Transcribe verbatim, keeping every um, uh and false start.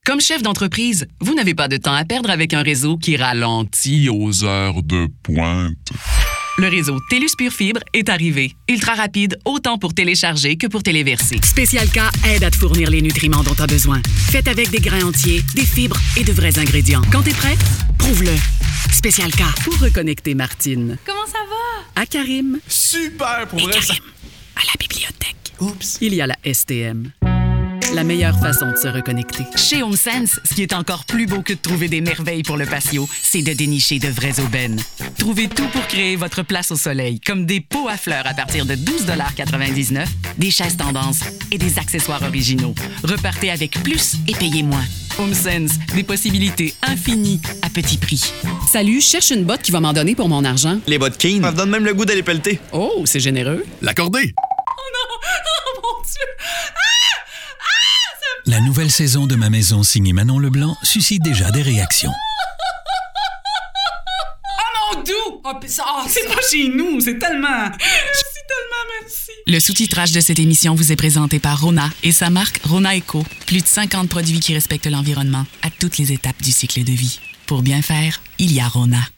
Comme chef d'entreprise, vous n'avez pas de temps à perdre avec un réseau qui ralentit aux heures de pointe. Le réseau TELUS Pure Fibre est arrivé. Ultra rapide, autant pour télécharger que pour téléverser. Spécial K aide à te fournir les nutriments dont tu as besoin. Fait avec des grains entiers, des fibres et de vrais ingrédients. Quand t'es prête, prouve-le. Spécial K pour reconnecter Martine. Comment ça va? À Karim. Super, pour Et vrai. Karim, Ça... à la bibliothèque. Oups. Il y a la S T M. La meilleure façon de se reconnecter. Chez HomeSense, ce qui est encore plus beau que de trouver des merveilles pour le patio, c'est de dénicher de vraies aubaines. Trouvez tout pour créer votre place au soleil, comme des pots à fleurs à partir de douze quatre-vingt-dix-neuf, des chaises tendance et des accessoires originaux. Repartez avec plus et payez moins. HomeSense, des possibilités infinies à petit prix. Salut, je cherche une botte qui va m'en donner pour mon argent. Les bottes Keen, ça me donne même le goût d'aller pelleter. Oh, c'est généreux. L'accordé. Oh non! Oh mon Dieu! La nouvelle saison de Ma Maison signée Manon Leblanc suscite déjà des réactions. Oh mon doux! Oh, pis ça, oh, c'est pas chez nous, c'est tellement... Merci tellement, merci. Le sous-titrage de cette émission vous est présenté par Rona et sa marque Rona Eco. Plus de cinquante produits qui respectent l'environnement à toutes les étapes du cycle de vie. Pour bien faire, il y a Rona.